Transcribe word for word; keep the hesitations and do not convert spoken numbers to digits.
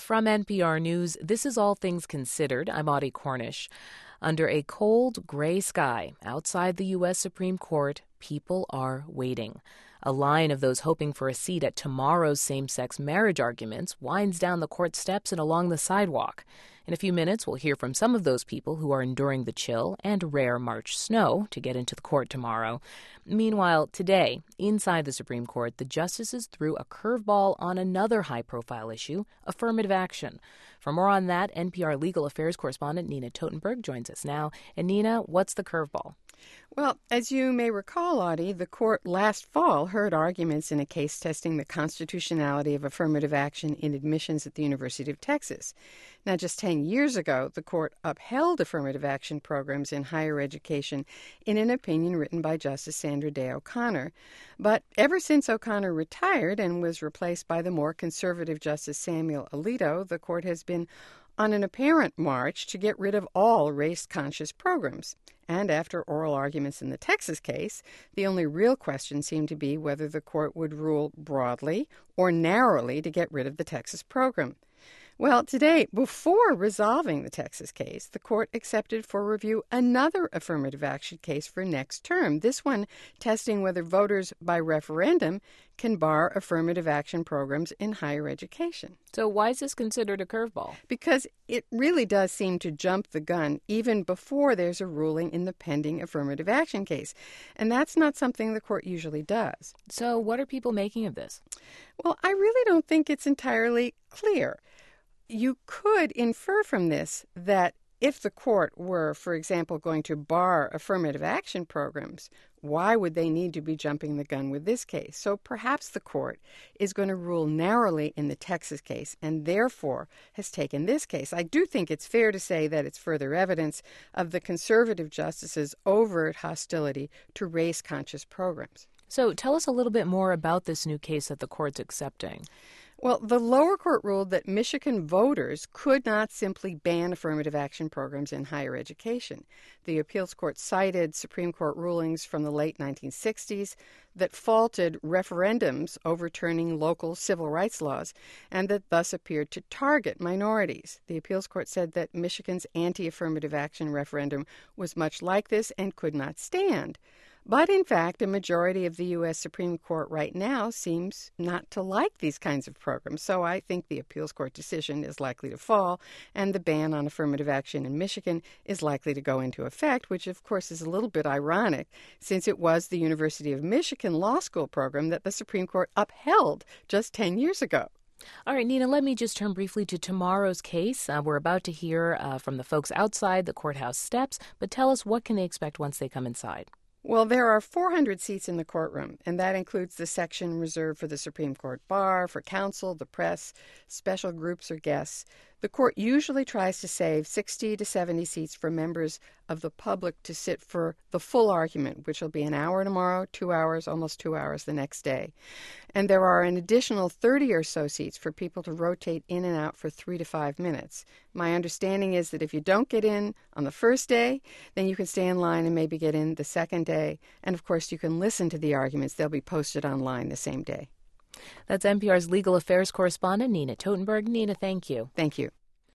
From N P R News, this is All Things Considered. I'm Audie Cornish. Under a cold, gray sky outside the U S Supreme Court, people are waiting. A line of those hoping for a seat at tomorrow's same-sex marriage arguments winds down the court steps and along the sidewalk. In a few minutes, we'll hear from some of those people who are enduring the chill and rare March snow to get into the court tomorrow. Meanwhile, today, inside the Supreme Court, the justices threw a curveball on another high-profile issue, affirmative action. For more on that, N P R legal affairs correspondent Nina Totenberg joins us now. And Nina, what's the curveball? Well, as you may recall, Audie, the court last fall heard arguments in a case testing the constitutionality of affirmative action in admissions at the University of Texas. Now, just ten years ago, the court upheld affirmative action programs in higher education in an opinion written by Justice Sandra Day O'Connor. But ever since O'Connor retired and was replaced by the more conservative Justice Samuel Alito, the court has been on an apparent march to get rid of all race-conscious programs. And after oral arguments in the Texas case, the only real question seemed to be whether the court would rule broadly or narrowly to get rid of the Texas program. Well, today, before resolving the Texas case, the court accepted for review another affirmative action case for next term, this one testing whether voters by referendum can bar affirmative action programs in higher education. So why is this considered a curveball? Because it really does seem to jump the gun even before there's a ruling in the pending affirmative action case. And that's not something the court usually does. So what are people making of this? Well, I really don't think it's entirely clear. You could infer from this that if the court were, for example, going to bar affirmative action programs, why would they need to be jumping the gun with this case? So perhaps the court is going to rule narrowly in the Texas case and therefore has taken this case. I do think it's fair to say that it's further evidence of the conservative justices' overt hostility to race-conscious programs. So tell us a little bit more about this new case that the court's accepting. Well, the lower court ruled that Michigan voters could not simply ban affirmative action programs in higher education. The appeals court cited Supreme Court rulings from the late nineteen sixties that faulted referendums overturning local civil rights laws and that thus appeared to target minorities. The appeals court said that Michigan's anti-affirmative action referendum was much like this and could not stand. But, in fact, a majority of the U S Supreme Court right now seems not to like these kinds of programs. So I think the appeals court decision is likely to fall, and the ban on affirmative action in Michigan is likely to go into effect, which, of course, is a little bit ironic, since it was the University of Michigan Law School program that the Supreme Court upheld just ten years ago. All right, Nina, let me just turn briefly to tomorrow's case. Uh, we're about to hear uh, from the folks outside the courthouse steps, but tell us, what can they expect once they come inside? Well, there are four hundred seats in the courtroom, and that includes the section reserved for the Supreme Court bar, for counsel, the press, special groups, or guests. The court usually tries to save sixty to seventy seats for members of the public to sit for the full argument, which will be an hour tomorrow, two hours, almost two hours the next day. And there are an additional thirty or so seats for people to rotate in and out for three to five minutes. My understanding is that if you don't get in on the first day, then you can stay in line and maybe get in the second day. And, of course, you can listen to the arguments. They'll be posted online the same day. That's N P R's legal affairs correspondent, Nina Totenberg. Nina, thank you. Thank you.